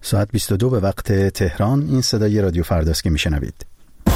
ساعت 22 به وقت تهران. این صدای رادیو فرداست که میشنوید.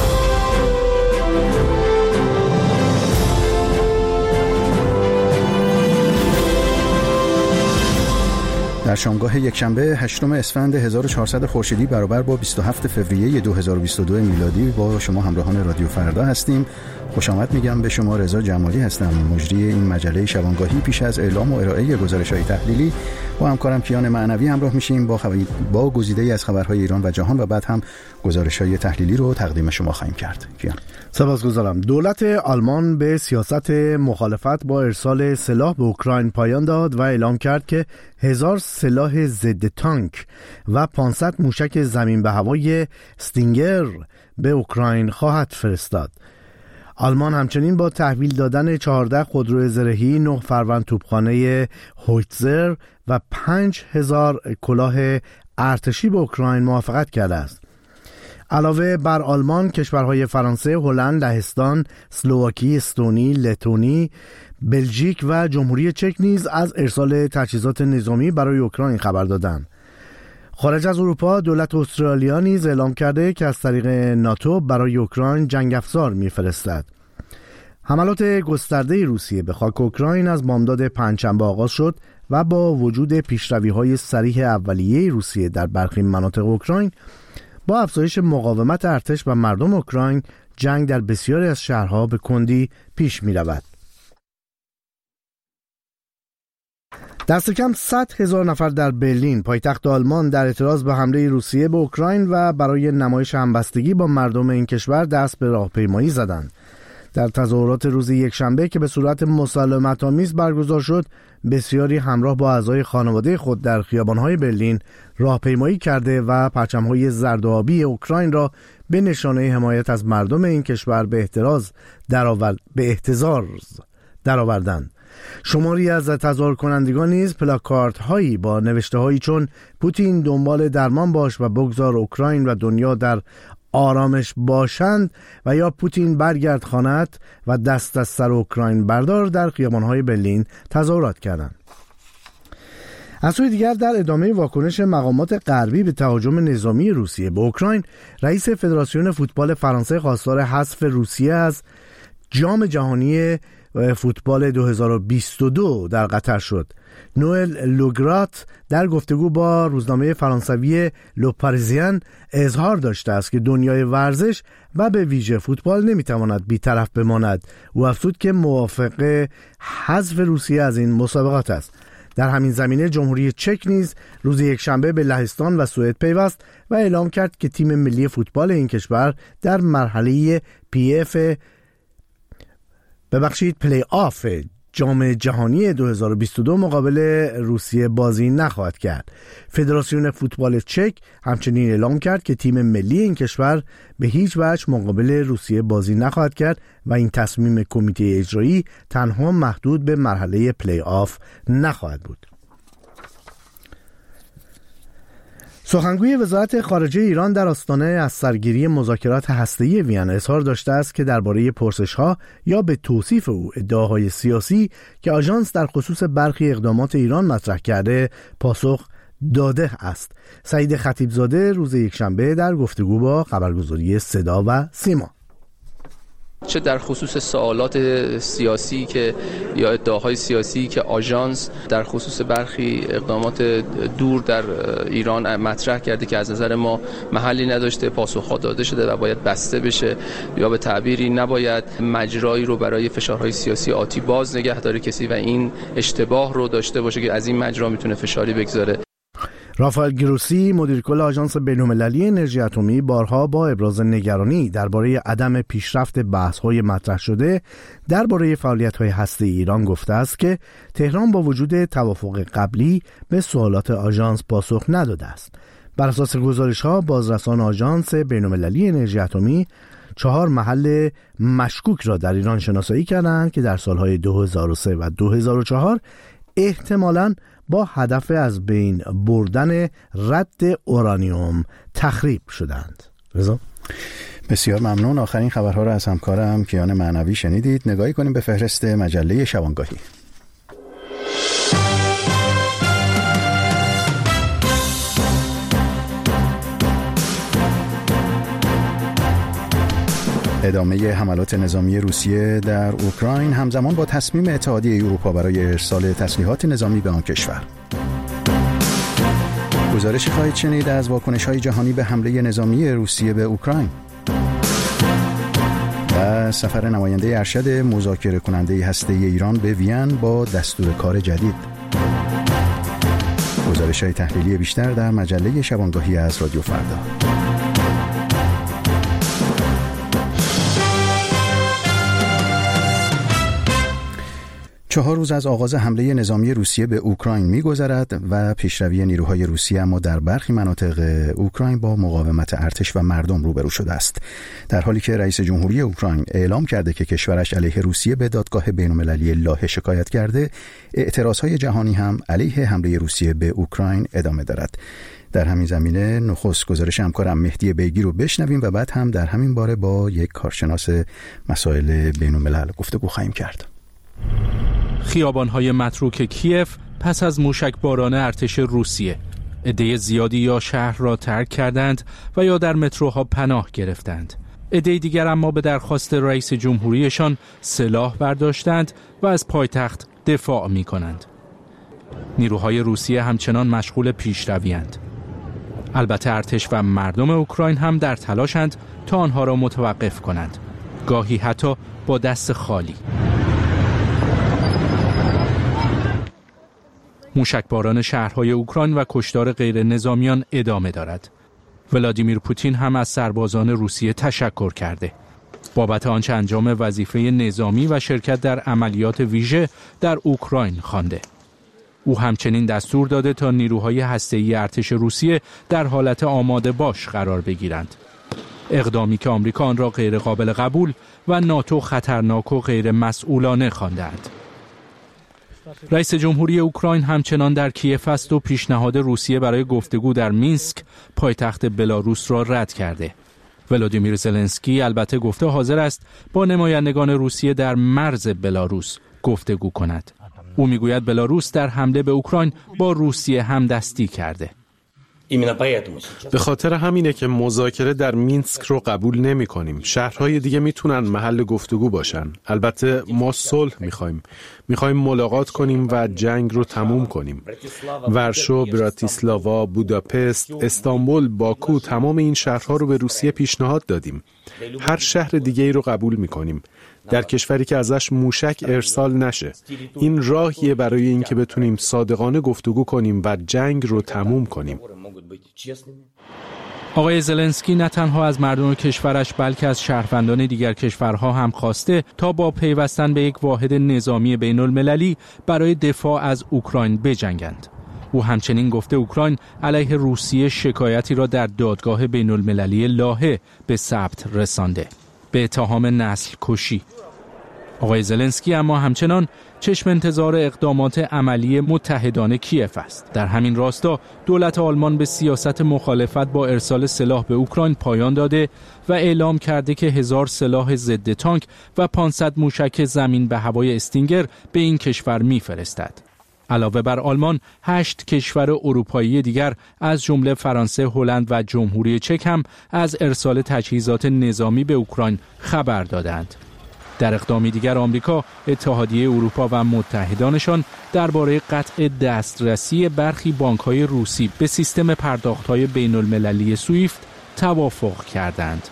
در شامگاه یکشنبه 8 اسفند 1400 خورشیدی برابر با 27 فوریه 2022 میلادی با شما همراهان رادیو فردا هستیم. خوش آمد میگم به شما. رضا جمالی هستم، مجری این مجله شبانگاهی. پیش از اعلام و ارائه گزارش‌های تحلیلی با همکارم کیان معنوی همراه میشیم با گزیده‌ای از خبرهای ایران و جهان و بعد هم گزارش‌های تحلیلی رو تقدیم شما خواهیم کرد. کیان. سپاسگزارم. دولت آلمان به سیاست مخالفت با ارسال سلاح به اوکراین پایان داد و اعلام کرد که 1000 سلاح ضد تانک و 500 موشک زمین به هوای استینگر به اوکراین خواهد فرستاد. آلمان همچنین با تحویل دادن 14 خودرو زرهی، 9 فروند توپخانه هویتزر و 5000 کلاه ارتشی به اوکراین موافقت کرده است. علاوه بر آلمان، کشورهای فرانسه، هلند، لهستان، اسلواکی، استونی، لتونی، بلژیک و جمهوری چک نیز از ارسال تجهیزات نظامی برای اوکراین خبر دادند. خارج از اروپا، دولت استرالیا نیز اعلام کرده که از طریق ناتو برای اوکراین جنگ افزار می‌فرستد. حملات گسترده روسیه به خاک اوکراین از بامداد پنجشنبه آغاز شد و با وجود پیشروی‌های صریح اولیه روسیه در برخی مناطق اوکراین، با افزایش مقاومت ارتش و مردم اوکراین، جنگ در بسیاری از شهرها به کندی پیش می‌رود. دست کم 100,000 نفر در برلین، پایتخت آلمان، در اعتراض به حمله روسیه به اوکراین و برای نمایش همبستگی با مردم این کشور دست به راهپیمایی زدند. در تظاهرات روز یکشنبه که به صورت مسالمت‌آمیز برگزار شد، بسیاری همراه با اعضای خانواده خود در خیابان‌های برلین راهپیمایی کرده و پرچم‌های زرد و آبی اوکراین را به نشانه حمایت از مردم این کشور به احتضار درآوردند. شماری از تظاهر کنندگان نیز پلاکاردهایی با نوشته‌هایی چون پوتین دنبال درمان باش و بگذار اوکراین و دنیا در آرامش باشند و یا پوتین برگرد خانه‌ات و دست از سر اوکراین بردار در خیابان‌های برلین تظاهرات کردند. از سوی دیگر، در ادامه واکنش مقامات غربی به تهاجم نظامی روسیه به اوکراین، رئیس فدراسیون فوتبال فرانسه خواستار حذف روسیه از جام جهانی فوتبال 2022 در قطر شد. نوئل لوگرات در گفتگو با روزنامه فرانسوی لو پاریزین اظهار داشته است که دنیای ورزش و به ویژه فوتبال نمیتواند بی‌طرف بماند. او افزود که موافق حذف روسیه از این مسابقات است. در همین زمینه جمهوری چک نیز روز یکشنبه به لهستان و سوئد پیوست و اعلام کرد که تیم ملی فوتبال این کشور در مرحله پلی آف جام جهانی 2022 مقابل روسیه بازی نخواهد کرد. فدراسیون فوتبال چک همچنین اعلام کرد که تیم ملی این کشور به هیچ وجه مقابل روسیه بازی نخواهد کرد و این تصمیم کمیته اجرایی تنها محدود به مرحله پلی آف نخواهد بود. سخنگوی وزارت خارجه ایران در آستانه از سرگیری مذاکرات هسته‌ای وین اظهار داشته است که درباره پرسش‌ها یا به توصیف او ادعاهای سیاسی که آژانس در خصوص برخی اقدامات ایران مطرح کرده پاسخ داده است. سعید خطیبزاده روز یکشنبه در گفتگو با خبرگزاری صدا و سیما چه در خصوص سوالات سیاسی که یا ادعاهای سیاسی که آژانس در خصوص برخی اقدامات دور در ایران مطرح کرده که از نظر ما محلی نداشته، پاسخ داده شده و باید بسته بشه، یا به تعبیری نباید مجرایی رو برای فشارهای سیاسی آتی باز نگه داره کسی و این اشتباه رو داشته باشه که از این مجرا میتونه فشاری بگذاره. رافائل گروسی، مدیر کل آژانس بین‌المللی انرژی اتمی، بارها با ابراز نگرانی درباره عدم پیشرفت بحث‌های مطرح شده درباره فعالیت‌های هسته‌ای ایران گفته است که تهران با وجود توافق قبلی به سوالات آژانس پاسخ نداده است. بر اساس گزارش‌ها، بازرسان آژانس بین‌المللی انرژی اتمی 4 محل مشکوک را در ایران شناسایی کردند که در سال‌های 2003 و 2004 احتمالاً با هدف از بین بردن رد اورانیوم تخریب شدند. رضا؟ بسیار ممنون. آخرین خبرها را از همکارم کیان معنوی شنیدید. نگاهی کنیم به فهرست مجله شبانگاهی. ادامه حملات نظامی روسیه در اوکراین همزمان با تصمیم اتحادیه اروپا برای ارسال تسلیحات نظامی به آن کشور. گزارشی خواهید شنید از واکنش‌های جهانی به حمله نظامی روسیه به اوکراین و سفر نماینده ارشد مذاکره کننده هسته‌ای ایران به وین با دستور کار جدید. گزارش‌های تحلیلی بیشتر در مجله شبانگاهی از رادیو فردا. 4 روز از آغاز حمله نظامی روسیه به اوکراین می‌گذرد و پیشروی نیروهای روسیه اما در برخی مناطق اوکراین با مقاومت ارتش و مردم روبرو شده است. در حالی که رئیس جمهوری اوکراین اعلام کرده که کشورش علیه روسیه به دادگاه بین‌المللی لاهه شکایت کرده، اعتراضهای جهانی هم علیه حمله روسیه به اوکراین ادامه دارد. در همین زمینه نخست گزارش همکارم مهدی بیگی رو بشنویم و بعد هم در همین باره با یک کارشناس مسائل بین‌الملل گفتگو خواهیم کرد. خیابان‌های متروک کیف پس از موشکباران ارتش روسیه، عده زیادی یا شهر را ترک کردند و یا در متروها پناه گرفتند. عده دیگر اما به درخواست رئیس جمهوریشان سلاح برداشتند و از پایتخت دفاع می‌کنند. نیروهای روسیه همچنان مشغول پیشروی‌اند. البته ارتش و مردم اوکراین هم در تلاشند تا آنها را متوقف کنند، گاهی حتی با دست خالی. موشکباران شهرهای اوکراین و کشتار غیر نظامیان ادامه دارد. ولادیمیر پوتین هم از سربازان روسیه تشکر کرده بابت آنچه انجام وظیفه نظامی و شرکت در عملیات ویژه در اوکراین خوانده. او همچنین دستور داده تا نیروهای هسته‌ای ارتش روسیه در حالت آماده باش قرار بگیرند. اقدامی که آمریکا آن را غیر قابل قبول و ناتو خطرناک و غیر مسئولانه خواندند. رئیس جمهوری اوکراین همچنان در کیف است و پیشنهاد روسیه برای گفتگو در مینسک پایتخت بلاروس را رد کرده. ولادیمیر زلنسکی البته گفته حاضر است با نمایندگان روسیه در مرز بلاروس گفتگو کند. او میگوید بلاروس در حمله به اوکراین با روسیه همدستی کرده. به خاطر همینه که مذاکره در مینسک رو قبول نمی کنیم. شهرهای دیگه میتونن محل گفتگو باشن. البته ما صلح میخوایم ملاقات کنیم و جنگ رو تموم کنیم. ورشو، براتیسلاوا، بوداپست، استانبول، باکو، تمام این شهرها رو به روسیه پیشنهاد دادیم. هر شهر دیگه ای رو قبول میکنیم. در کشوری که ازش موشک ارسال نشه. این راهیه برای اینکه بتونیم صادقانه گفتگو کنیم و جنگ رو تموم کنیم. آقای زلنسکی نه تنها از مردم کشورش بلکه از شهروندان دیگر کشورها هم خواسته تا با پیوستن به یک واحد نظامی بین‌المللی برای دفاع از اوکراین بجنگند. او همچنین گفته اوکراین علیه روسیه شکایتی را در دادگاه بین‌المللی لاهه به ثبت رسانده به اتهام نسل کشی. آقای زلنسکی اما همچنان چشم انتظار اقدامات عملی متحدان کیف است. در همین راستا دولت آلمان به سیاست مخالفت با ارسال سلاح به اوکراین پایان داده و اعلام کرده که 1000 سلاح ضد تانک و 500 موشک زمین به هوای استینگر به این کشور می‌فرستد. علاوه بر آلمان 8 کشور اروپایی دیگر از جمله فرانسه، هلند و جمهوری چک هم از ارسال تجهیزات نظامی به اوکراین خبر دادند. در اقدامی دیگر آمریکا، اتحادیه اروپا و متحدانشان درباره قطع دسترسی برخی بانک‌های روسی به سیستم پرداخت‌های بین‌المللی سویفت توافق کردند.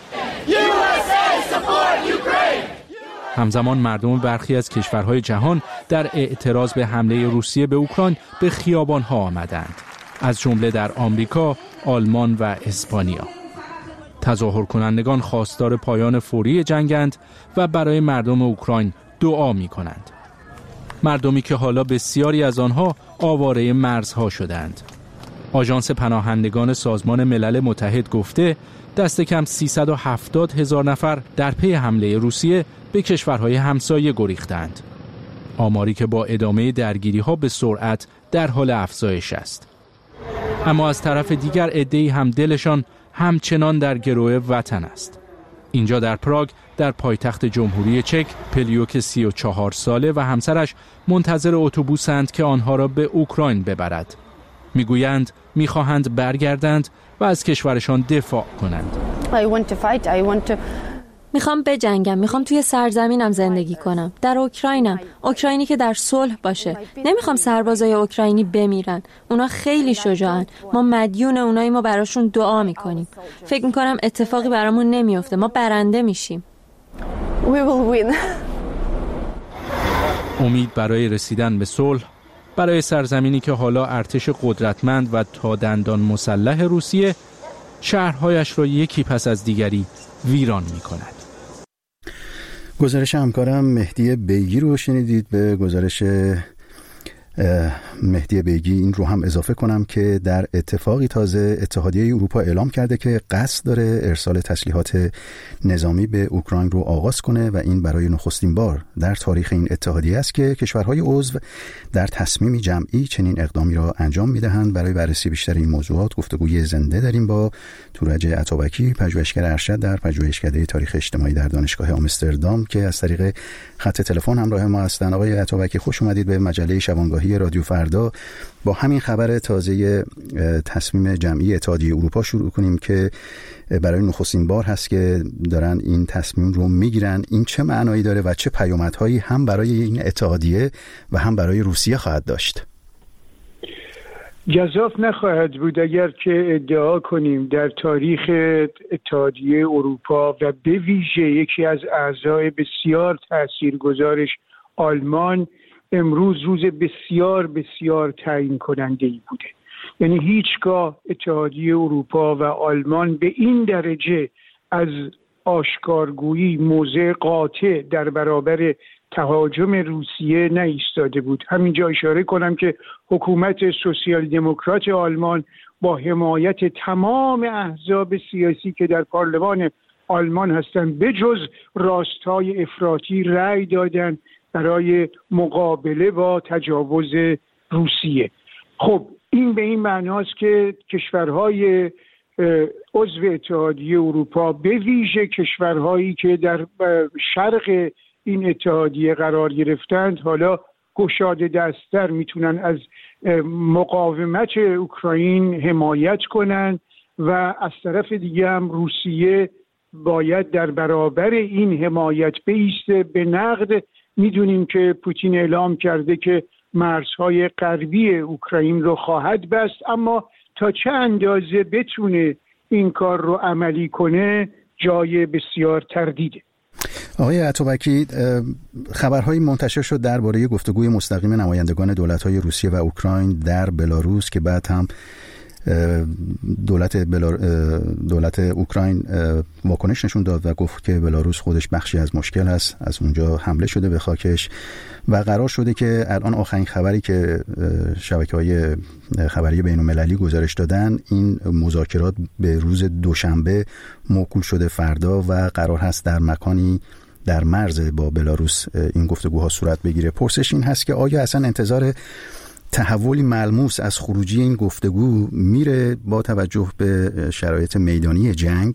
همزمان مردم برخی از کشورهای جهان در اعتراض به حمله روسیه به اوکراین به خیابان‌ها آمدند، از جمله در آمریکا، آلمان و اسپانیا. تظاهر کنندگان خواستار پایان فوری جنگند و برای مردم اوکراین دعا می کنند. مردمی که حالا بسیاری از آنها آواره مرزها شدند. آژانس پناهندگان سازمان ملل متحد گفته دست کم 370,000 نفر در پی حمله روسیه به کشورهای همسایه گریختند. آماری که با ادامه درگیری‌ها به سرعت در حال افزایش است. اما از طرف دیگر عده‌ای هم دلشان همچنان در گروه وطن است. اینجا در پراگ، در پایتخت جمهوری چک، پلیوک 34 ساله و همسرش منتظر اتوبوسند که آنها را به اوکراین ببرد. میگویند میخواهند برگردند و از کشورشان دفاع کنند. میخوام بجنگم، میخوام توی سرزمینم زندگی کنم، در اوکراینم، اوکراینی که در صلح باشه. نمیخوام سربازای اوکراینی بمیرن. اونا خیلی شجاعن. ما مدیون اونایی، ما براشون دعا میکنیم. فکر میکنم اتفاقی برامون نمیفته. ما برنده میشیم. We will win. امید برای رسیدن به صلح، برای سرزمینی که حالا ارتش قدرتمند و تا دندان مسلح روسیه شهرهایش را یکی پس از دیگری ویران می کند. گزارش همکارم مهدی بیگی رو شنیدید. به گزارش مهدی بیگی این رو هم اضافه کنم که در اتفاقی تازه اتحادیه اروپا اعلام کرده که قصد داره ارسال تسلیحات نظامی به اوکراین رو آغاز کنه و این برای نخستین بار در تاریخ این اتحادیه است که کشورهای عضو در تصمیمی جمعی چنین اقدامی را انجام میدهند. برای بررسی بیشتر این موضوعات گفتگوی زنده داریم با تورج عطابکی، پژوهشگر ارشد در پژوهشکده تاریخ اجتماعی در دانشگاه آمستردام که از طریق خط تلفن همراه ما هستند. آقای عطابکی، خوش اومدید به مجله شبانگاهی رادیو فردا. با همین خبر تازه تصمیم جمعی اتحادیه اروپا شروع کنیم که برای نخستین بار هست که دارن این تصمیم رو میگیرن. این چه معنایی داره و چه پیامدهایی هم برای این اتحادیه و هم برای روسیه خواهد داشت؟ جزاف نخواهد بود اگر که ادعا کنیم در تاریخ اتحادیه اروپا و به ویژه یکی از اعضای بسیار تاثیرگذارش آلمان امروز روز بسیار بسیار تعیین کننده‌ای بوده. یعنی هیچگاه اتحادیه اروپا و آلمان به این درجه از آشکارگویی موضع قاطع در برابر تهاجم روسیه نایستاده بود. همینجا اشاره کنم که حکومت سوسیال دموکرات آلمان با حمایت تمام احزاب سیاسی که در پارلمان آلمان هستند به جز راستای افراطی رأی دادند برای مقابله با تجاوز روسیه. خب این به این معناست که کشورهای عضو اتحادیه اروپا به ویژه کشورهایی که در شرق این اتحادیه قرار گرفتند حالا گشاده دست‌تر میتونن از مقاومت اوکراین حمایت کنند و از طرف دیگه هم روسیه باید در برابر این حمایت بایسته. به نقد میدونیم که پوتین اعلام کرده که مرزهای غربی اوکراین رو خواهد بست، اما تا چه اندازه بتونه این کار رو عملی کنه جای بسیار تردیده. آقای عطابکی، خبرهای منتشر شد درباره گفتگوی مستقیم نمایندگان دولت‌های روسیه و اوکراین در بلاروس که بعد هم دولت اوکراین واکنش نشون داد و گفت که بلاروس خودش بخشی از مشکل است، از اونجا حمله شده به خاکش و قرار شده که الان آخرین خبری که شبکه‌های خبری بین‌المللی گزارش دادن این مذاکرات به روز دوشنبه موکول شده فردا و قرار هست در مکانی در مرز با بلاروس این گفتگوها صورت بگیره. پرسش این هست که آیا اصلا انتظار تحولی ملموس از خروجی این گفتگو میره با توجه به شرایط میدانی جنگ؟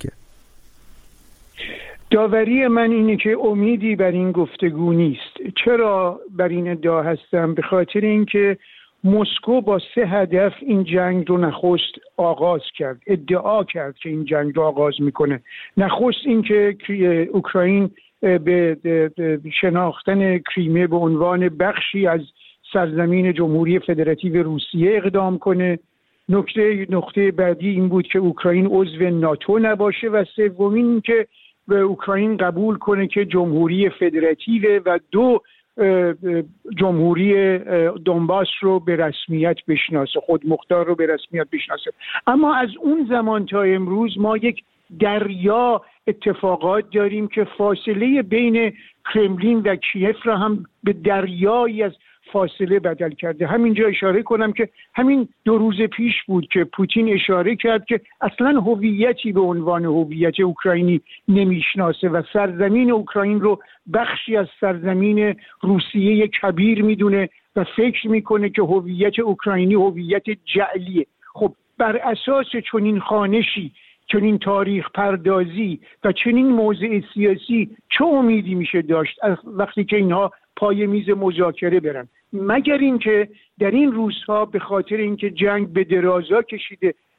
داوری من اینه که امیدی بر این گفتگو نیست. چرا بر این ادعا هستم؟ به خاطر اینکه مسکو با 3 هدف این جنگ رو نخست آغاز کرد، ادعا کرد که این جنگ رو آغاز میکنه. نخست اینکه اوکراین به شناختن کریمه به عنوان بخشی از سرزمین جمهوری فدراتیو روسیه اقدام کنه. نقطه بعدی این بود که اوکراین عضو ناتو نباشه و سومین که به اوکراین قبول کنه که جمهوری فدراتیو و 2 جمهوری دونباس رو به رسمیت بشناسه، خودمختار رو به رسمیت بشناسه. اما از اون زمان تا امروز ما یک دریا اتفاقات داریم که فاصله بین کرملین و کیف را هم به دریایی از فاصله بدل کرده. همینجا اشاره کنم که همین 2 روز پیش بود که پوتین اشاره کرد که اصلا هویتی به عنوان هویت اوکراینی نمیشناسه و سرزمین اوکراین رو بخشی از سرزمین روسیه کبیر میدونه و فکر میکنه که هویت اوکراینی هویت جعلیه. خب بر اساس چنین خوانشی، چنین تاریخ پردازی و چنین موضع سیاسی چه امیدی میشه داشت از وقتی که اینها پای میز مذاکره برن؟ مگر اینکه در این روزها به خاطر اینکه جنگ به درازا کشیده،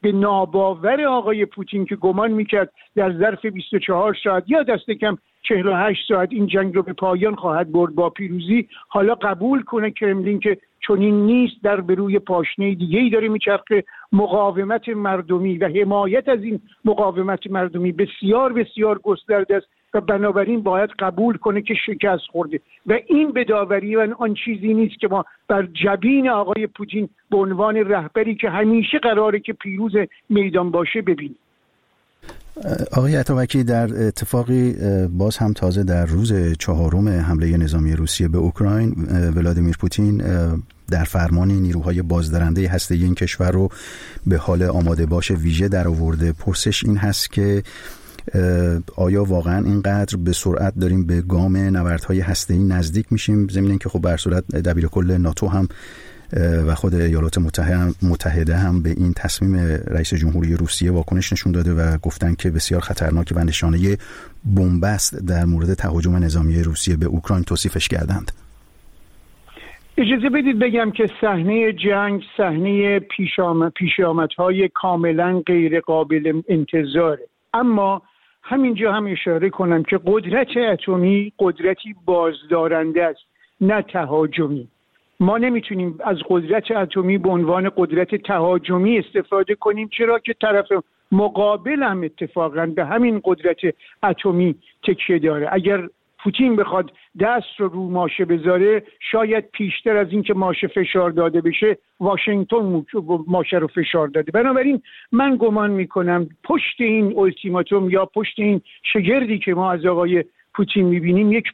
به ناباور آقای پوتین که گمان میکرد در ظرف 24 ساعت یا دست کم 48 ساعت این جنگ رو به پایان خواهد برد با پیروزی، حالا قبول کنه کرملین که چنین نیست، در به روی پاشنه دیگه‌ای داره میچرخه. مقاومت مردمی و حمایت از این مقاومت مردمی بسیار بسیار گسترده است و بنابراین باید قبول کنه که شکست خورده و این بداوری و آن چیزی نیست که ما بر جبین آقای پوتین به عنوان رهبری که همیشه قراره که پیروز میدان باشه ببینیم. آقای عطابکی، در اتفاقی باز هم تازه در روز 4 حمله نظامی روسیه به اوکراین، ولادیمیر پوتین در فرمانی نیروهای بازدارنده هسته‌ای این کشور رو به حال آماده باش ویژه در آورده. پرسش این هست که آیا واقعا اینقدر به سرعت داریم به گام نبردهای هسته‌ای نزدیک میشیم، ضمن اینکه خب به هر صورت دبیرکل ناتو هم و خود ایالات متحده هم به این تصمیم رئیس جمهوری روسیه واکنش نشون داده و گفتن که بسیار خطرناک و نشانه بنبست در مورد تهاجم نظامی روسیه به اوکراین توصیفش کردند. اجازه بدید بگم که صحنه جنگ صحنه پیشامدهای کاملا غیر قابل انتظاره، اما همینجا هم اشاره کنم که قدرت اتمی قدرتی بازدارنده است نه تهاجمی. ما نمیتونیم از قدرت اتمی به عنوان قدرت تهاجمی استفاده کنیم، چرا که طرف مقابل هم اتفاقا به همین قدرت اتمی تکیه داره. اگر پوتین بخواد دست رو ماشه بذاره، شاید پیشتر از این که ماشه فشار داده بشه واشنگتن ماشه رو فشار داده. بنابراین من گمان میکنم پشت این التیماتوم یا پشت این شگردی که ما از آقای پوتین میبینیم یک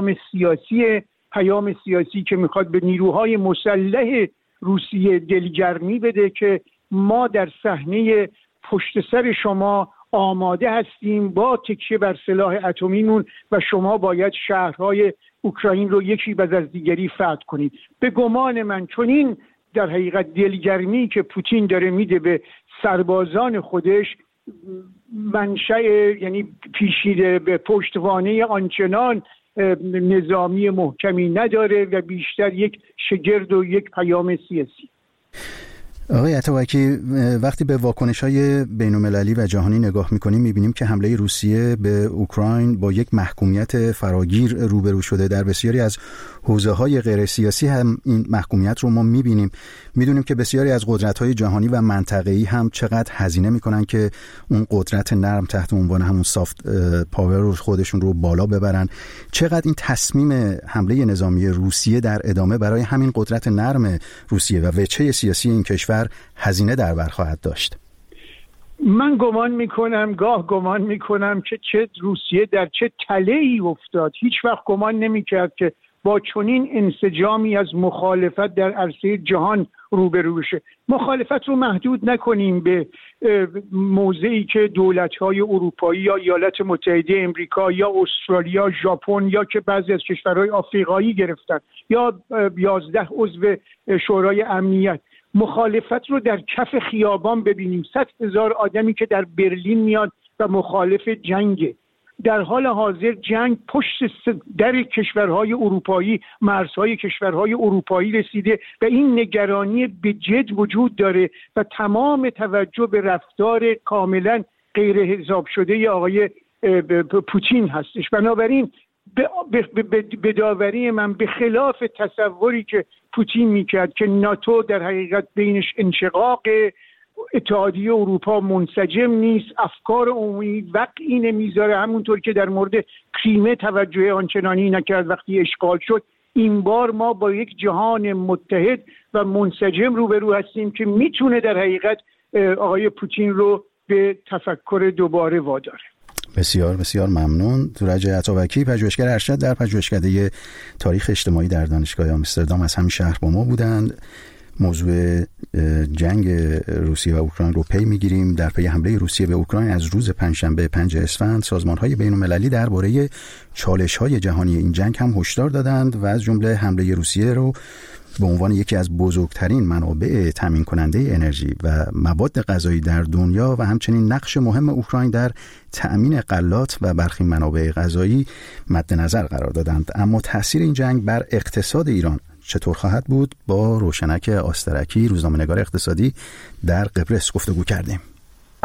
پیام سیاسی که میخواد به نیروهای مسلح روسیه دلگرمی بده که ما در صحنه پشت سر شما آماده هستیم با تکیه بر سلاح اتمیمون و شما باید شهرهای اوکراین رو یکی بعد از دیگری فتح کنید. به گمان من چنین در حقیقت دلگرمی که پوتین داره میده به سربازان خودش منشأ، یعنی پیشیده به پشتوانه آنچنان نظامی محکمی نداره و بیشتر یک شگرد و یک پیام سیاسی. آقای عطابکی، وقتی به واکنش‌های بین‌المللی و جهانی نگاه می‌کنیم می‌بینیم که حمله روسیه به اوکراین با یک محکومیت فراگیر روبرو شده. در بسیاری از حوزه‌های غیر سیاسی هم این محکومیت رو ما می‌بینیم. می‌دونیم که بسیاری از قدرت‌های جهانی و منطقه‌ای هم چقدر هزینه می‌کنن که اون قدرت نرم تحت عنوان همون سافت پاور رو خودشون رو بالا ببرن. چقدر این تصمیم حمله نظامی روسیه در ادامه برای همین قدرت نرم روسیه و وجهه سیاسی این کشور هزینه در بر خواهد داشت؟ من گمان میکنم که چه روسیه در چه تله‌ای افتاد. هیچ وقت گمان نمیکرد که با چنین انسجامی از مخالفت در عرصه جهان روبرو بشه. مخالفت رو محدود نکنیم به موضعی که دولت‌های اروپایی یا ایالات متحده امریکا یا استرالیا، ژاپن یا که بعضی از کشورهای آفریقایی گرفتن یا 11 عضو شورای امنیت. مخالفت رو در کف خیابان ببینیم. 100,000 آدمی که در برلین میاد و مخالف جنگه. در حال حاضر جنگ پشت در کشورهای اروپایی، مرزهای کشورهای اروپایی رسیده و این نگرانی به جد وجود داره و تمام توجه به رفتار کاملا غیر حساب شده آقای پوتین هستش. بنابراین به داوری من به خلاف تصوری که پوتین میکرد که ناتو در حقیقت بینش انشقاق، اتحادیه اروپا منسجم نیست، افکار عمومی وقعی نمیذاره، همونطور که در مورد کریمه توجه آنچنانی نکرد وقتی اشغال شد، این بار ما با یک جهان متحد و منسجم روبرو هستیم که میتونه در حقیقت آقای پوتین رو به تفکر دوباره واداره. بسیار بسیار ممنون. تورج عطابکی، پژوهشگر ارشد در پژوهشکده تاریخ اجتماعی در دانشگاه آمستردام از همین شهر با ما بودند. موضوع جنگ روسیه و اوکراین رو پی میگیریم. در پی حمله روسیه به اوکراین از روز پنجشنبه 5 اسفند سازمان‌های بین‌المللی درباره چالش‌های جهانی این جنگ هم هشدار دادند و از جمله حمله روسیه رو به عنوان یکی از بزرگترین منابع تامین کننده انرژی و مواد غذایی در دنیا و همچنین نقش مهم اوکراین در تأمین غلات و برخی منابع غذایی مد نظر قرار دادند. اما تأثیر این جنگ بر اقتصاد ایران چطور خواهد بود؟ با روشنک آسترکی، روزنامه‌نگار اقتصادی در قبرس گفتگو کردیم.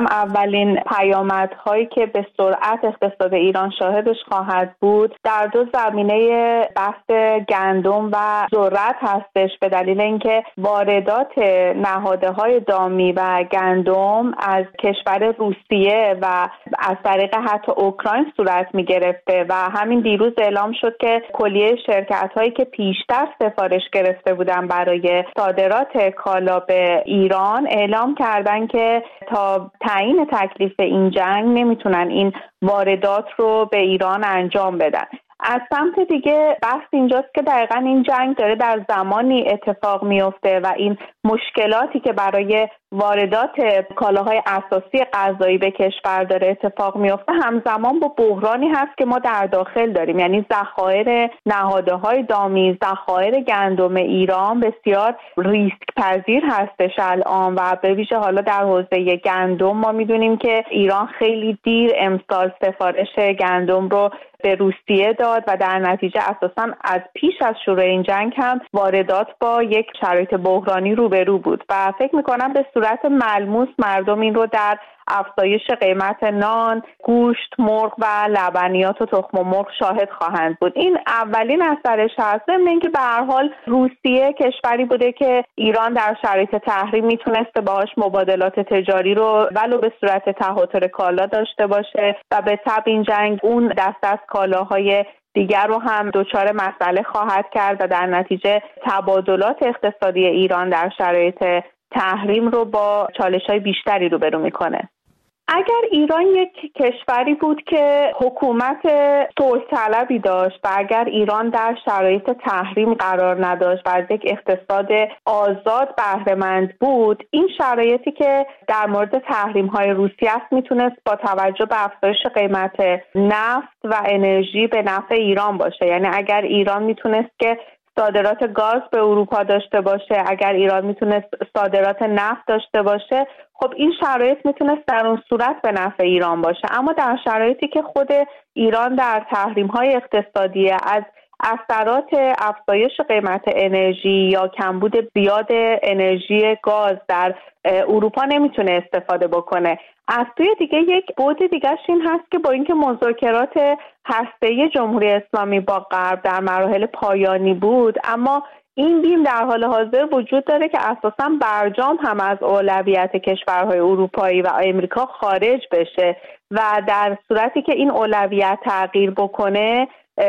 اولین پیامدهایی که به سرعت اقتصاد ایران شاهدش خواهد بود در دو زمینه بحث گندم و ذرت هستش، به دلیل اینکه واردات نهادهای دامی و گندم از کشور روسیه و از طریق حتی اوکراین صورت می گرفته و همین دیروز اعلام شد که کلیه شرکت هایی که پیشتر سفارش گرفته بودن برای صادرات کالا به ایران اعلام کردن که تا تعیین تکلیف این جنگ نمیتونن این واردات رو به ایران انجام بدن. از سمت دیگه بحث اینجاست که دقیقاً این جنگ داره در زمانی اتفاق میفته و این مشکلاتی که برای واردات کالاهای اساسی غذایی به کشور داره اتفاق میفته همزمان با بحرانی هست که ما در داخل داریم، یعنی ذخایر نهادهای دامی، ذخایر گندم ایران بسیار ریسک پذیر هستش الان و به ویژه حالا در حوزه گندم ما میدونیم که ایران خیلی دیر امسال سفارش گندم رو به روسیه داد و در نتیجه اساساً از پیش از شروع این جنگ هم واردات با یک شرایط بحرانی روبرو بود و فکر میکنم به صورت ملموس مردم این رو در افزایش قیمت نان، گوشت، مرغ و لبنیات و تخم مرغ شاهد خواهند بود. این اولین اثرش هست. ضمن اینکه به هر حال روسیه کشوری بوده که ایران در شرایط تحریم میتونسته باهاش مبادلات تجاری رو ولو به صورت تهاتر کالا داشته باشه و به تبع این جنگ اون دست از کالاهای دیگر رو هم دچار مسئله خواهد کرد و در نتیجه تبادلات اقتصادی ایران در شرایط تحریم رو با چالش‌های بیشتری روبرو میکنه. اگر ایران یک کشوری بود که حکومت صلح طلبی داشت و اگر ایران در شرایط تحریم قرار نداشت و از یک اقتصاد آزاد بهره‌مند بود، این شرایطی که در مورد تحریم‌های روسیه است میتونست با توجه به افزایش قیمت نفت و انرژی به نفع ایران باشه. یعنی اگر ایران میتونست که صادرات گاز به اروپا داشته باشه، اگر ایران میتونست صادرات نفت داشته باشه، خب این شرایط میتونست در اون صورت به نفع ایران باشه. اما در شرایطی که خود ایران در تحریم‌های اقتصادی از اثرات افزایش قیمت انرژی یا کمبود زیاد انرژی گاز در اروپا نمیتونه استفاده بکنه. از توی دیگه یک بعد دیگه‌اش این هست که با اینکه مذاکرات هسته‌ای جمهوری اسلامی با غرب در مراحل پایانی بود، اما این بیم در حال حاضر وجود داره که اساساً برجام هم از اولویت کشورهای اروپایی و آمریکا خارج بشه و در صورتی که این اولویت تغییر بکنه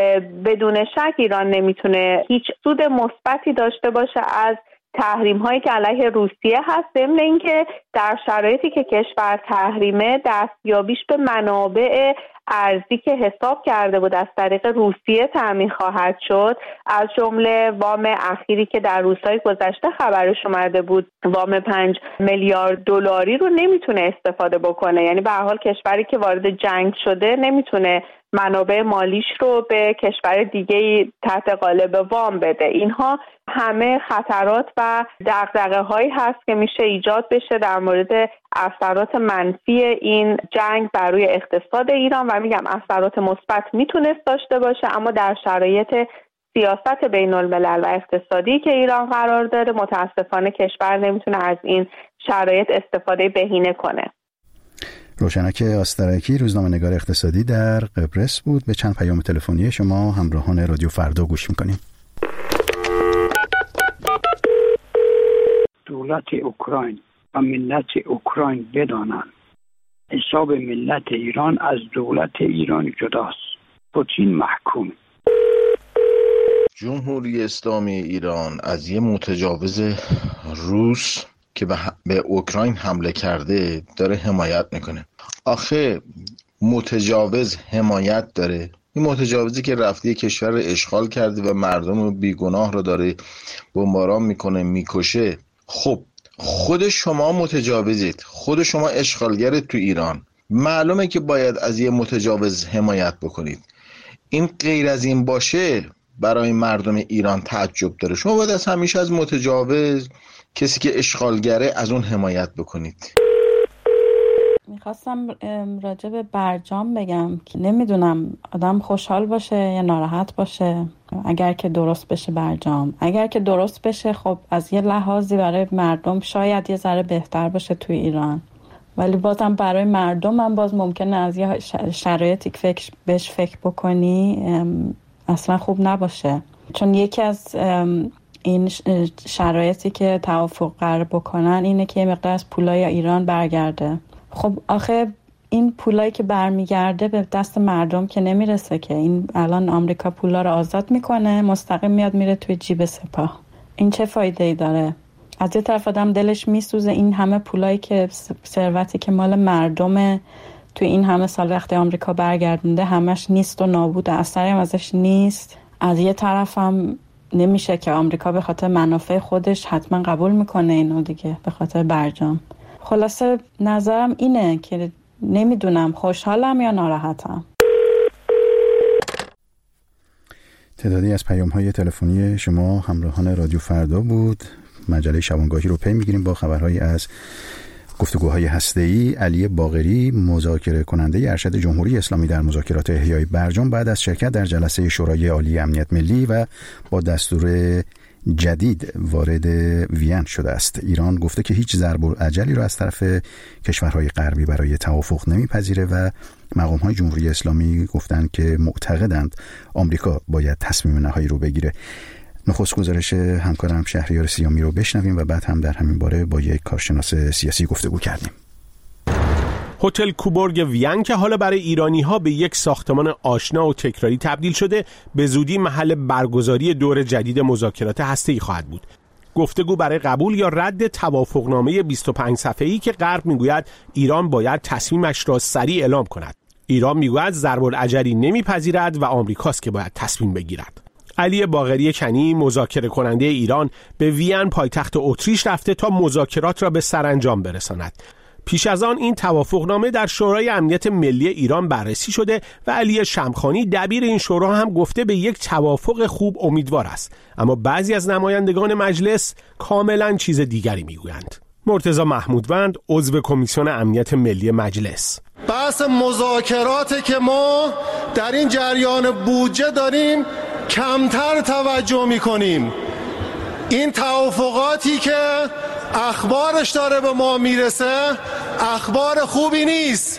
بدون شک ایران نمیتونه هیچ سود مثبتی داشته باشه از تحریم هایی که علیه روسیه هست. ضمن اینکه در شرایطی که کشور تحریمه دستیابیش به منابع ارزی که حساب کرده بود از طریق روسیه تامین خواهد شد، از جمله وام اخیری که در روزهای گذشته خبرش اومده بود، وام 5 میلیارد دلاری رو نمیتونه استفاده بکنه. یعنی به هر حال کشوری که وارد جنگ شده نمیتونه منابع مالیش رو به کشور دیگه تحت قالب وام بده. اینها همه خطرات و دغدغه‌هایی هست که میشه ایجاد بشه در مورد اثرات منفی این جنگ بر روی اقتصاد ایران و میگم اثرات مثبت میتونست داشته باشه، اما در شرایط سیاست بین الملل و اقتصادی که ایران قرار داره متاسفانه کشور نمیتونه از این شرایط استفاده بهینه کنه. روشنک آسترکی، روزنامه‌نگار اقتصادی در قبرس بود. به چند پیام تلفنی شما همراهان رادیو فردا گوش میکنیم. دولت اوکراین و ملت اوکراین بدانند حساب ملت ایران از دولت ایران جداست. پوتین محکوم. جمهوری اسلامی ایران از یه متجاوز روس که به اوکراین حمله کرده داره حمایت میکنه. آخه متجاوز حمایت داره؟ این متجاوزی که رفته کشور رو اشغال کرده و مردم بیگناه رو داره بمباران میکنه، میکشه. خب خود شما متجاوزید، خود شما اشغالگرید تو ایران، معلومه که باید از یه متجاوز حمایت بکنید. این غیر از این باشه برای مردم ایران تعجب داره. شما باید از همیشه از متجاوز، کسی که اشغالگره، از اون حمایت بکنید. میخواستم راجع به برجام بگم که نمیدونم آدم خوشحال باشه یا ناراحت باشه اگر که درست بشه برجام. اگر که درست بشه خب از یه لحاظی برای مردم شاید یه ذره بهتر باشه توی ایران، ولی بازم برای مردم هم باز ممکنه از یه شرایطی که بهش فکر بکنی اصلا خوب نباشه، چون یکی از این شرایطی که توافق قرار بکنن اینه که یه مقدار از پولای ایران برگرده. خب آخه این پولایی که برمیگرده به دست مردم که نمیرسه که. این الان آمریکا پولا رو آزاد میکنه، مستقیم میاد میره توی جیب سپاه. این چه فایده ای داره؟ از یه طرف آدم دلش میسوزه این همه پولایی که ثروتی که مال مردمه توی این همه سال وقتی آمریکا برگردونده همش نیست و نابوده، اثری هم ازش نیست. از یه طرف هم نمیشه که آمریکا به خاطر منافع خودش حتما قبول میکنه اینو دیگه، به خاطر برجام. خلاصه نظرم اینه که نمیدونم خوشحالم یا ناراحتم. تعدادی از پیام‌های تلفنی شما همراهان رادیو فردا بود. مجله شبانگاهی رو پی میگیریم با خبرهایی از گفتگوهای هسته‌ای. علی باقری، مذاکره کننده ارشد جمهوری اسلامی در مذاکرات احیای برجام، بعد از شرکت در جلسه شورای عالی امنیت ملی و با دستور جدید وارد وین شده است. ایران گفته که هیچ ضرب العجلی را از طرف کشورهای غربی برای توافق نمیپذیره و مقام‌های جمهوری اسلامی گفتند که معتقدند آمریکا باید تصمیم نهایی رو بگیره. نخست گزارش همکارم شهریار سیامی رو بشنویم و بعد هم در همین باره با یک کارشناس سیاسی گفتگو کردیم. هتل کوبورگ وین که حالا برای ایرانی‌ها به یک ساختمان آشنا و تکراری تبدیل شده، به زودی محل برگزاری دور جدید مذاکرات هسته‌ای خواهد بود. گفتگو برای قبول یا رد توافقنامه 25 صفحه‌ای که غرب میگوید ایران باید تصمیمش را سریع اعلام کند. ایران میگوید ضرب العجلی نمیپذیرد و آمریکاست که باید تصمیم بگیرد. علی باقری کنی، مذاکره کننده ایران، به وین پایتخت اتریش رفته تا مذاکرات را به سرانجام برساند. پیش از آن این توافقنامه در شورای امنیت ملی ایران بررسی شده و علی شمخانی دبیر این شورا هم گفته به یک توافق خوب امیدوار است، اما بعضی از نمایندگان مجلس کاملا چیز دیگری میگویند. مرتضی محمودوند، عضو کمیسیون امنیت ملی مجلس: بحث مذاکراتی که ما در این جریان بودجه داریم کمتر توجه میکنیم. این توافقاتی که اخبارش داره به ما میرسه اخبار خوبی نیست.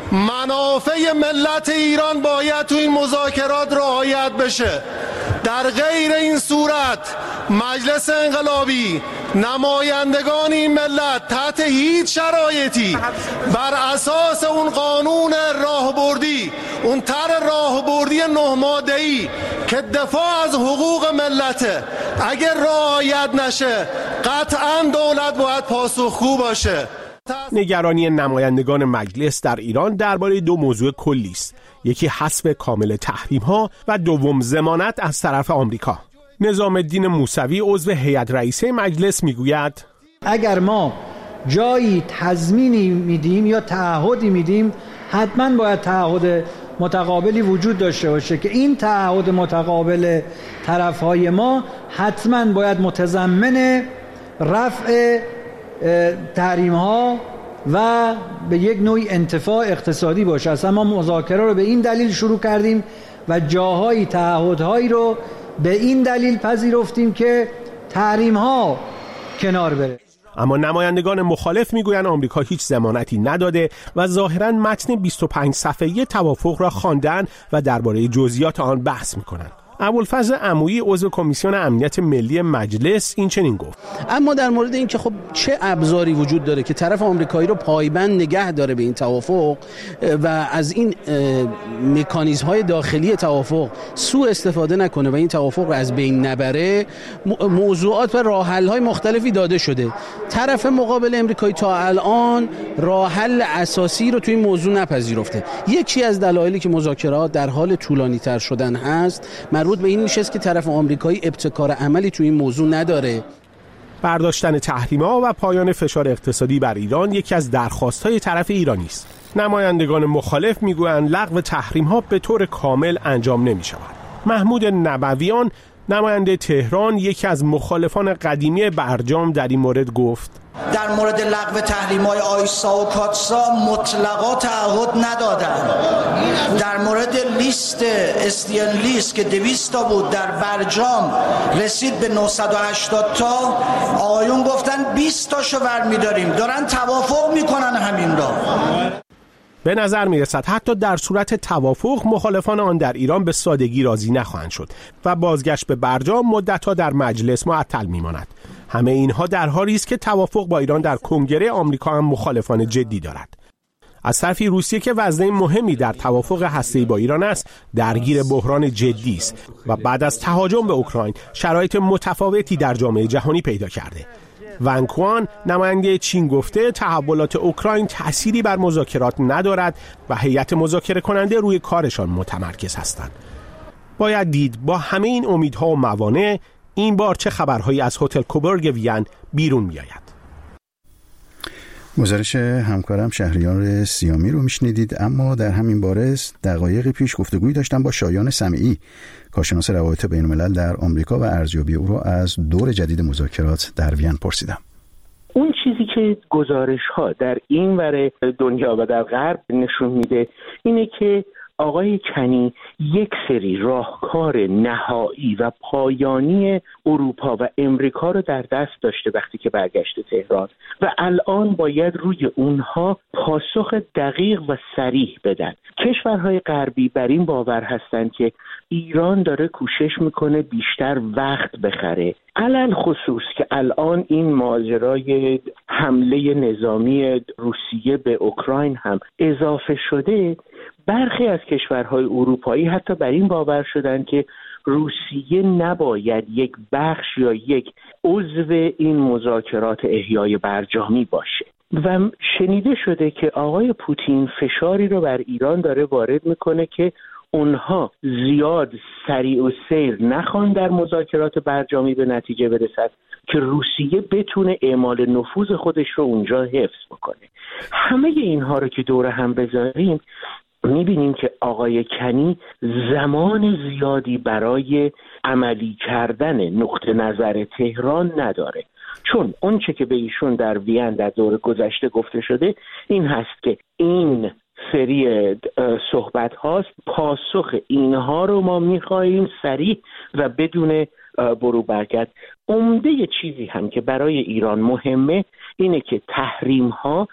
منافع ملت ایران باید تو این مذاکرات رعایت بشه. در غیر این صورت مجلس انقلابی، نمایندگان این ملت تحت هیچ شرایطی بر اساس اون قانون راهبردی، اون طرح راهبردی 9 ماده‌ای که دفاع از حقوق ملته، اگر رعایت نشه قطعاً دولت باید پاسخگو باشه. نگرانی نمایندگان مجلس در ایران درباره دو موضوع کلی است: یکی حذف کامل تحریم‌ها و دوم ضمانت از طرف آمریکا. نظام الدین موسوی، عضو هیئت رئیسه مجلس، میگوید اگر ما جایی تضمینی میدیم یا تعهدی میدیم، حتما باید تعهد متقابلی وجود داشته باشه که این تعهد متقابل طرفهای ما حتما باید متضمن رفع تحریم ها و به یک نوعی انتفاع اقتصادی باشه. اصلا ما مذاکره رو به این دلیل شروع کردیم و جاهای تعهدهایی رو به این دلیل پذیرفتیم که تحریم ها کنار بره. اما نمایندگان مخالف میگویند آمریکا هیچ ضمانتی نداده و ظاهراً متن 25 صفحه‌ای توافق را خواندن و درباره جزئیات آن بحث میکنند. ابوالفضل عمویی، عضو کمیسیون امنیت ملی مجلس، این چنین گفت: اما در مورد این که خب چه ابزاری وجود داره که طرف آمریکایی رو پایبند نگه داره به این توافق و از این مکانیزم‌های داخلی توافق سوء استفاده نکنه و این توافق رو از بین نبره، موضوعات و راه حل‌های مختلفی داده شده. طرف مقابل آمریکایی تا الان راه حل اساسی رو توی این موضوع نپذیرفته. یکی از دلایلی که مذاکرات در حال طولانی‌تر شدن هست مربوط به این میشه که طرف آمریکایی ابتکار عملی توی این موضوع نداره. برداشتن تحریم‌ها و پایان فشار اقتصادی بر ایران یکی از درخواست‌های طرف ایرانی است. نمایندگان مخالف میگویند لغو تحریم‌ها به طور کامل انجام نمی‌شود. محمود نبویان، نماینده تهران، یکی از مخالفان قدیمی برجام، در این مورد گفت: در مورد لغو تحریم‌های آیسا و کاتسا مطلقا تعهد ندادن. در مورد لیست استینلیس که 200 تا بود در برجام رسید به 980 تا، آقایون گفتن 20 تاشو برمی‌داریم. دارن توافق میکنن همین را. به نظر میرسد حتی در صورت توافق مخالفان آن در ایران به سادگی راضی نخواهند شد و بازگشت به برجام مدت‌ها در مجلس معطل میماند. همه اینها در حالی است که توافق با ایران در کنگره آمریکا هم مخالفان جدی دارد. از طرفی روسیه که وزنه مهمی در توافق هسته‌ای با ایران است، درگیر بحران جدی است و بعد از تهاجم به اوکراین شرایط متفاوتی در جامعه جهانی پیدا کرده. ون کوان، نماینده چین، گفته تحولات اوکراین تأثیری بر مذاکرات ندارد و هیئت مذاکره کننده روی کارشان متمرکز هستند. باید دید با همه این امیدها و موانع این بار چه خبرهایی از هتل کوبورگ وین بیرون میآید. گزارش همکارم شهریار سیامی رو میشنیدید. اما در همین باره دقایق پیش گفتگویی داشتم با شایان سمیعی، کارشناس روابط بین‌الملل در آمریکا، و ارزیابی او را از دور جدید مذاکرات در وین پرسیدم. اون چیزی که گزارش‌ها در این ور دنیا و در غرب نشون میده اینه که آقای کنی یک سری راهکار نهایی و پایانی اروپا و امریکا رو در دست داشته وقتی که برگشت تهران و الان باید روی اونها پاسخ دقیق و صریح بدن. کشورهای غربی بر این باور هستند که ایران داره کوشش میکنه بیشتر وقت بخره، علل خصوص که الان این ماجرای حمله نظامی روسیه به اوکراین هم اضافه شده. برخی از کشورهای اروپایی حتی بر این باور شدن که روسیه نباید یک بخش یا یک عضو این مذاکرات احیای برجامی باشه و شنیده شده که آقای پوتین فشاری رو بر ایران داره وارد میکنه که اونها زیاد سریع و سیر نخوان در مذاکرات برجامی به نتیجه برسد که روسیه بتونه اعمال نفوذ خودش رو اونجا حفظ بکنه. همه اینها رو که دور هم بذاریم میبینیم که آقای کنی زمان زیادی برای عملی کردن نقطه نظر تهران نداره، چون اونچه که به ایشون در وین در دور گذشته گفته شده این هست که این سری صحبت هاست، پاسخ اینها رو ما میخواییم سریع و بدون برو برگرد. عمده چیزی هم که برای ایران مهمه اینه که تحریم ها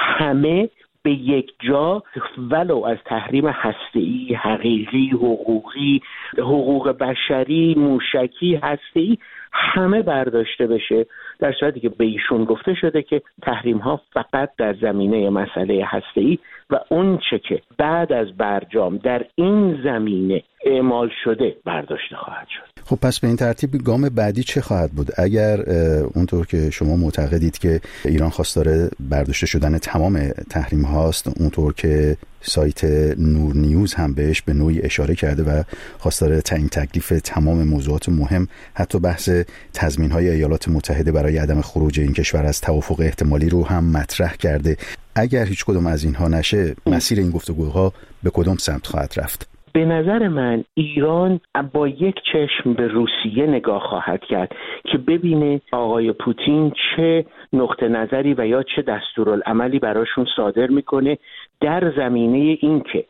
همه به یک جا، ولو از تحریم هسته‌ای، حقیقی، حقوقی، حقوق بشری، موشکی، هسته‌ای، همه برداشته بشه، در صورتی که به ایشون گفته شده که تحریم ها فقط در زمینه مسئله هسته‌ای و اون چه که بعد از برجام در این زمینه اعمال شده برداشته خواهد شد. خب پس به این ترتیب گام بعدی چه خواهد بود اگر اونطور که شما معتقدید که ایران خواستار برداشته شدن تمام تحریم هاست، اونطور که سایت نور نیوز هم بهش به نوعی اشاره کرده و خواستار تعیین تکلیف تمام موضوعات مهم، حتی بحث تضمین‌های ایالات متحده برای عدم خروج این کشور از توافق احتمالی رو هم مطرح کرده. اگر هیچ کدوم از اینها نشه، مسیر این گفتگوها به کدوم سمت خواهد رفت؟ به نظر من ایران با یک چشم به روسیه نگاه خواهد کرد که ببینه آقای پوتین چه نقطه نظری و یا چه دستورالعملی براشون صادر میکنه در زمینه این که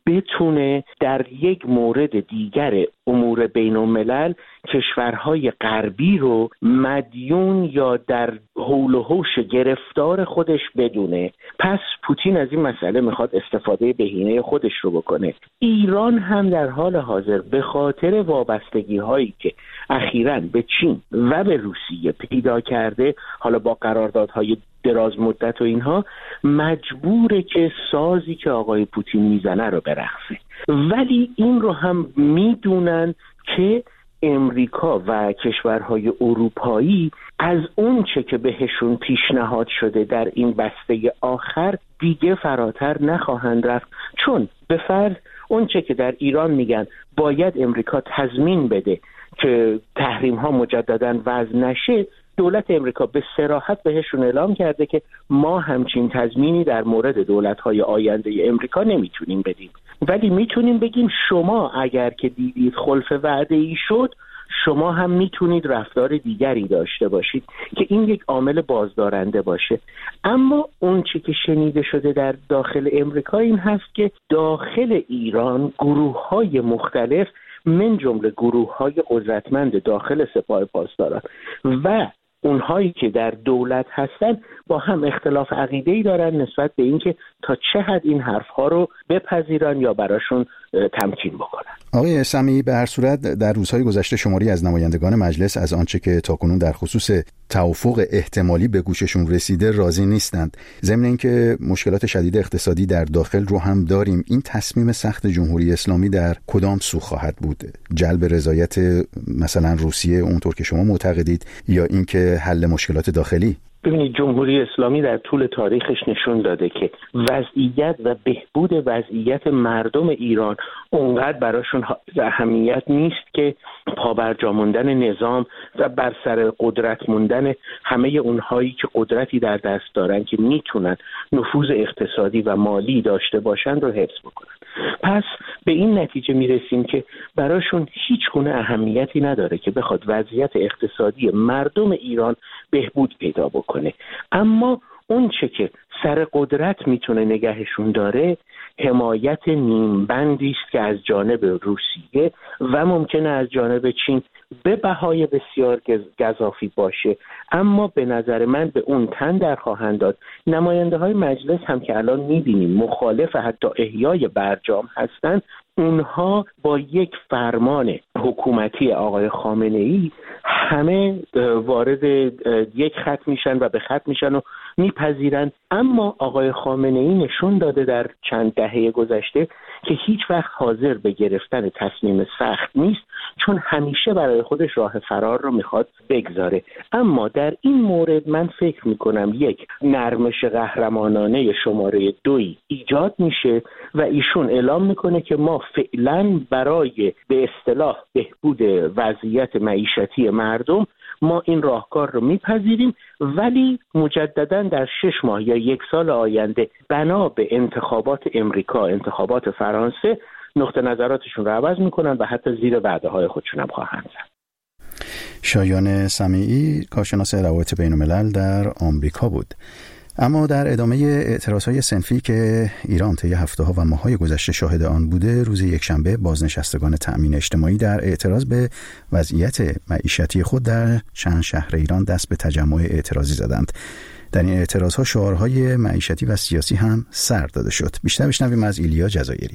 بتونه در یک مورد دیگر امور بین الملل کشورهای غربی رو مدیون یا در حول و حوش گرفتار خودش بدونه. پس پوتین از این مسئله میخواد استفاده بهینه خودش رو بکنه. ایران هم در حال حاضر به خاطر وابستگی هایی که اخیراً به چین و به روسیه پیدا کرده، حالا با قراردادهای دراز مدت و اینها، مجبوره که سازی که آقای پوتین میزنه رو برقصه. ولی این رو هم میدونن که امریکا و کشورهای اروپایی از اون چه که بهشون پیشنهاد شده در این بسته آخر دیگه فراتر نخواهند رفت، چون به فرض اون چه که در ایران میگن باید امریکا تضمین بده که تحریم ها مجددا وضع نشه، دولت امریکا به صراحت بهشون اعلام کرده که ما همچین تضمینی در مورد دولت‌های آینده امریکا نمیتونیم بدیم، ولی میتونیم بگیم شما اگر که دیدید خلف وعده ای شد، شما هم میتونید رفتار دیگری داشته باشید که این یک عامل بازدارنده باشه. اما اون چی که شنیده شده در داخل امریکا این هست که داخل ایران گروه‌های مختلف من جمله گروه‌های قدرتمند داخل سپاه پاسداران و اونهایی که در دولت هستن با هم اختلاف عقیده‌ای دارن نسبت به اینکه تا چه حد این حرف‌ها رو بپذیرن یا براشون تمکین بکنن. آقای سمیعی، به هر صورت در روزهای گذشته شماری از نمایندگان مجلس از آنچه که تاکنون در خصوص توافق احتمالی به گوششون رسیده راضی نیستند. ضمن اینکه مشکلات شدید اقتصادی در داخل رو هم داریم، این تصمیم سخت جمهوری اسلامی در کدام سو خواهد بود؟ جلب رضایت مثلا روسیه اونطور که شما معتقدید یا اینکه حل مشکلات داخلی؟ ببینید، جمهوری اسلامی در طول تاریخش نشون داده که وضعیت و بهبود وضعیت مردم ایران اونقدر براشون اهمیت نیست که پابرجا موندن نظام و بر سر قدرت موندن همه اونهایی که قدرتی در دست دارن که میتونن نفوذ اقتصادی و مالی داشته باشن رو حفظ بکنن. پس به این نتیجه میرسیم که براشون هیچ گونه اهمیتی نداره که بخواد وضعیت اقتصادی مردم ایران بهبود پیدا بکنه. اما اون چه که سر قدرت میتونه نگهشون داره حمایت نیمبندی است که از جانب روسیه و ممکنه از جانب چین به بهای بسیار گزافی باشه. اما به نظر من به اون تن در خواهند داد. نماینده های مجلس هم که الان میبینیم مخالف حتی احیای برجام هستن، اونها با یک فرمان حکومتی آقای خامنه‌ای همه وارد یک خط میشن و به خط میشن و میپذیرن. اما آقای خامنه‌ای نشون داده در چند دهه گذشته که هیچ وقت حاضر به گرفتن تصمیم سخت نیست، چون همیشه برای خودش راه فرار رو میخواد بگذاره. اما در این مورد من فکر میکنم یک نرمش قهرمانانه شماره 2 ایجاد میشه و ایشون اعلام میکنه که ما فعلا برای به اصطلاح بهبود وضعیت معیشتی مردم ما این راهکار رو میپذیریم، ولی مجددا در 6 ماه یا 1 سال آینده بنا به انتخابات امریکا، انتخابات فرانسه، نقطه نظراتشون رو عوض میکنن و حتی زیر وعده های خودشون هم خواهند زد. شایان سمیعی، کارشناس روابط بین الملل در آمریکا بود. اما در ادامه اعتراضهای صنفی که ایران طی هفته‌ها و ماه‌های گذشته شاهد آن بوده، روز یکشنبه بازنشستگان تأمین اجتماعی در اعتراض به وضعیت معیشتی خود در چند شهر ایران دست به تجمع اعتراضی زدند. در این اعتراضها شعارهای معیشتی و سیاسی هم سر داده شد. بیشتر بشنویم از ایلیا جزایری.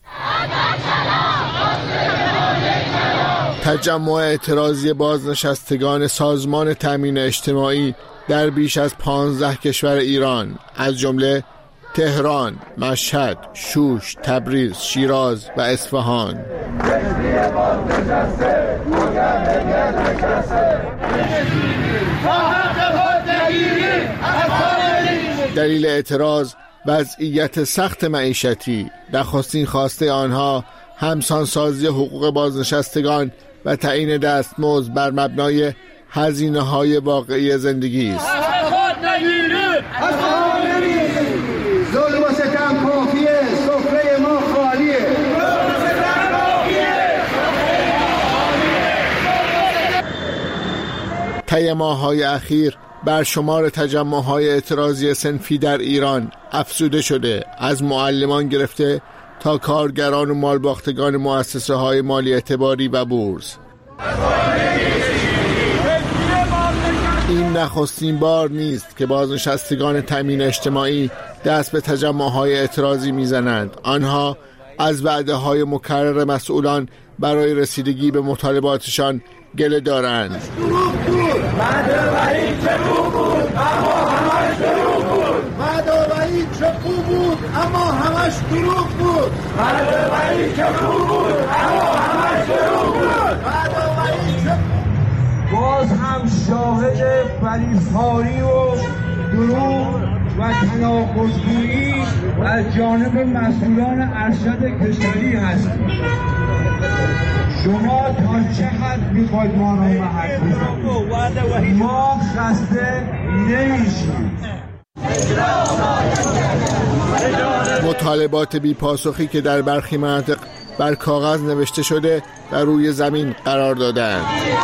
تجمع اعتراضی بازنشستگان سازمان تأمین اجتماعی در بیش از 15 کشور ایران از جمله تهران، مشهد، شوش، تبریز، شیراز و اصفهان. دلیل اعتراض وضعیت سخت معیشتی، نخستین خواسته آنها همسانسازی حقوق بازنشستگان و تعیین دستمزد بر مبنای هزینه‌های واقعی زندگی است. ظلم و ستم کافیه، سفره ما خالیه. طی ماه‌های اخیر بر شمار تجمع‌های اعتراضی صنفی در ایران افزوده شده، از معلمان گرفته تا کارگران و مالباختگان مؤسسه‌های مالی اعتباری و بورس. این نخستین بار نیست که بازنشستگان تأمین اجتماعی دست به تجمع‌های اعتراضی می‌زنند. آنها از وعده‌های مکرر مسئولان برای رسیدگی به مطالباتشان گله دارند. باز هم شاهد فریبکاری و دروغ و تناقض‌گویی از جانب مسئولان ارشد کشوری هستید. شما تا چه حد می‌خواید ما رو محک کنید؟ ما خسته نمیشیم. مطالبات بی‌پاسخی که در برخی مناطق بر کاغذ نوشته شده و روی زمین قرار دادند.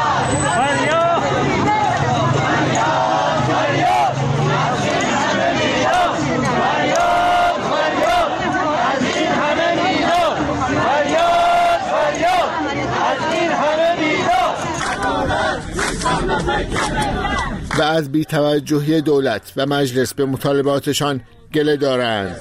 و از بی‌توجهی دولت و مجلس به مطالباتشان گله دارند.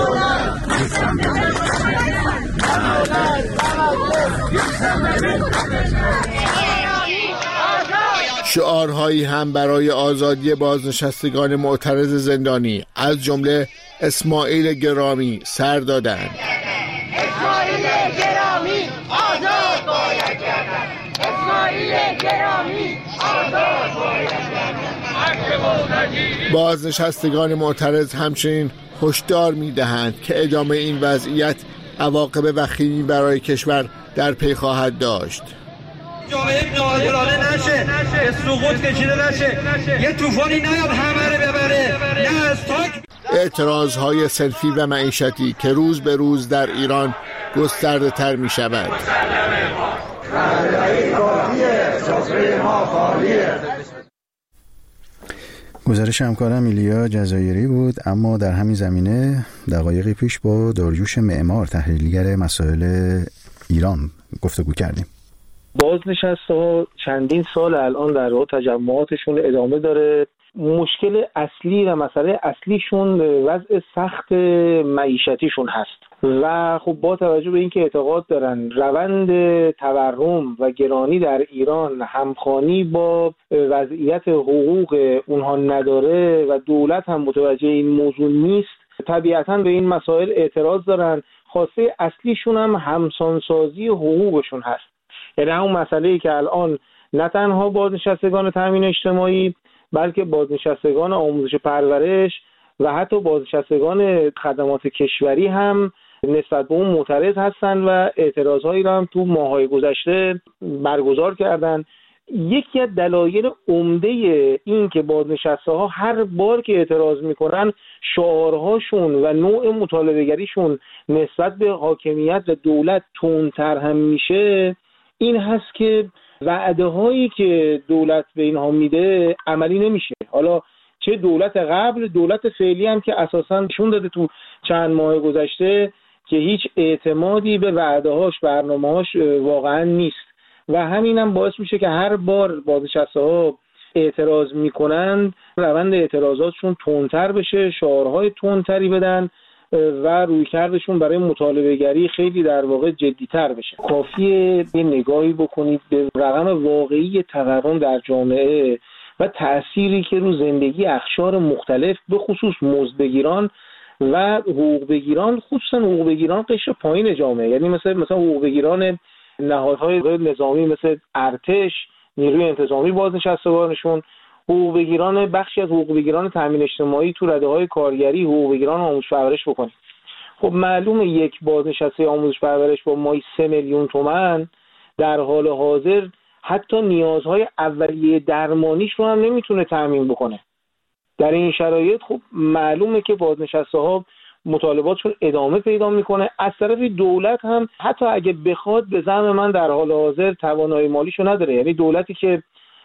شعارهایی هم برای آزادی بازنشستگان معترض زندانی از جمله اسماعیل گرامی سر دادند. اسماعیل گرامی آزاد باید کردن. اسماعیل گرامی آزاد باید کردن. بازنشستگان معترض همچنین هشدار می‌دهند که ادامه این وضعیت عواقب وخیمی برای کشور در پی خواهد داشت. جامعه ناعادلانه نشه، به سقوط کشیده نشه، یه طوفانی نیاد همه رو ببره، نه از تاک. اعتراضهای صنفی و معیشتی که روز به روز در ایران گسترده تر می شود. گزارش همکارم ایلیا جزایری بود. اما در همین زمینه دقایقی پیش با داریوش معمار تحلیلگر مسائل ایران گفتگو کردیم. بازنشسته‌ها چندین سال الان در واقع تجمعاتشون ادامه داره. مشکل اصلی و مسئله اصلیشون وضع سخت معیشتیشون هست و خب با توجه به اینکه اعتقاد دارن روند تورم و گرانی در ایران همخوانی با وضعیت حقوق اونها نداره و دولت هم متوجه این موضوع نیست، طبیعتاً به این مسائل اعتراض دارن. خواسته اصلیشون هم همسانسازی حقوقشون هست. یعنی همون مسئله‌ای که الان نه تنها بازنشستگان تامین اجتماعی بلکه بازنشستگان آموزش پرورش و حتی بازنشستگان خدمات کشوری هم نسبت به اون معترض هستن و اعتراضهایی را هم تو ماه‌های گذشته برگزار کردن. یکی از دلایل عمده این که بازنشسته‌ها هر بار که اعتراض میکنن شعارهاشون و نوع مطالبه‌گریشون نسبت به حاکمیت و دولت تندتر هم میشه این هست که وعده هایی که دولت به اینها میده عملی نمیشه. حالا چه دولت قبل، دولت فعلی هم که اساساً نشون داده تو چند ماه گذشته که هیچ اعتمادی به وعده هاش، برنامه هاش واقعا نیست و همین هم باعث میشه که هر بار بازنشسته اعتراض میکنن روند اعتراضاتشون تندتر بشه، شعارهای تندتری بدن و رویکردشون برای مطالبه گری خیلی در واقع جدی‌تر بشه. کافیه یه نگاهی بکنید به رقم واقعی تورم در جامعه و تأثیری که رو زندگی اقشار مختلف به خصوص مزدبگیران و حقوق بگیران، خصوصا حقوق بگیران قشر پایین جامعه، یعنی مثلا حقوق بگیران نهادهای نظامی مثل ارتش، نیروی انتظامی بازنشستگانشون، حقوق بگیران بخشی از حقوق بگیران تامین اجتماعی تو رده‌های کارگری، حقوق بگیران آموزش پرورش بکنید. خب معلومه یک بازنشسته آموزش پرورش با ماهی 3 میلیون تومان در حال حاضر حتی نیازهای اولیه درمانیش رو هم نمیتونه تامین بکنه. در این شرایط خب معلومه که بازنشسته‌ها مطالباتشون ادامه پیدا میکنه. از طرف دولت هم حتی اگه بخواد به زعم من در حال حاضر توانایی مالیشو نداره. یعنی دولتی که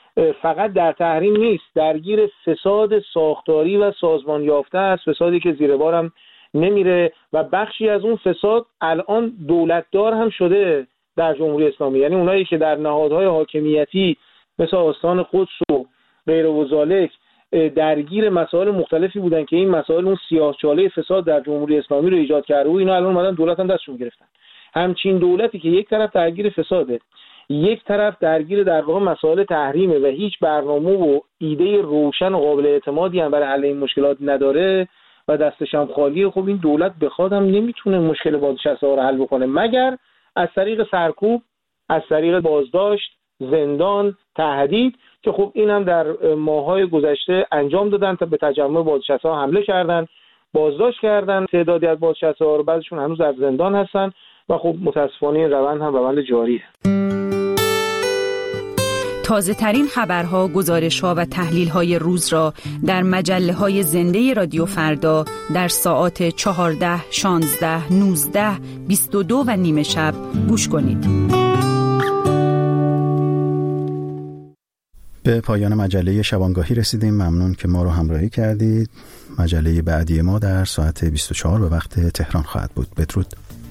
فقط در تحریم نیست، درگیر فساد ساختاری و سازمان یافته است، فسادی که زیر بار هم نمیره و بخشی از اون فساد الان دولتدار هم شده در جمهوری اسلامی. یعنی اونایی که در نهادهای حاکمیتی مثل آستان قدس و غیر و ذالک درگیر مسائل مختلفی بودن که این مسائل اون سیاه‌چاله فساد در جمهوری اسلامی رو ایجاد کرده و اینا الان اومدن دولت هم دستشون گرفتن. همچین دولتی که یک طرف درگیر فساده، یک طرف درگیر در واقع مسائل تحریمه و هیچ برنامه و ایده روشن و قابل اعتمادی هم برای حل این مشکلات نداره و دستش هم خالیه، خب این دولت بخواد هم نمیتونه مشکل بازنشسته‌ها رو حل بکنه مگر از طریق سرکوب، از طریق بازداشت، زندان، تهدید، که خب این هم در ماه‌های گذشته انجام دادن تا به تجمع بازنشسته‌ها حمله کردن، بازداشت کردن تعدادی از بازنشسته‌ها رو، بعضیشون هنوز در زندان هستن و خب متاسفانه این روند هم روند جاریه. تازه ترین خبرها، گزارش‌ها و تحلیل‌های روز را در مجله‌های زنده رادیو فردا در ساعات 14، 16، 19، 22 و نیم شب گوش کنید. به پایان مجله شبانگاهی رسیدیم. ممنون که ما رو همراهی کردید. مجله بعدی ما در ساعت 24 به وقت تهران خواهد بود. بدرود.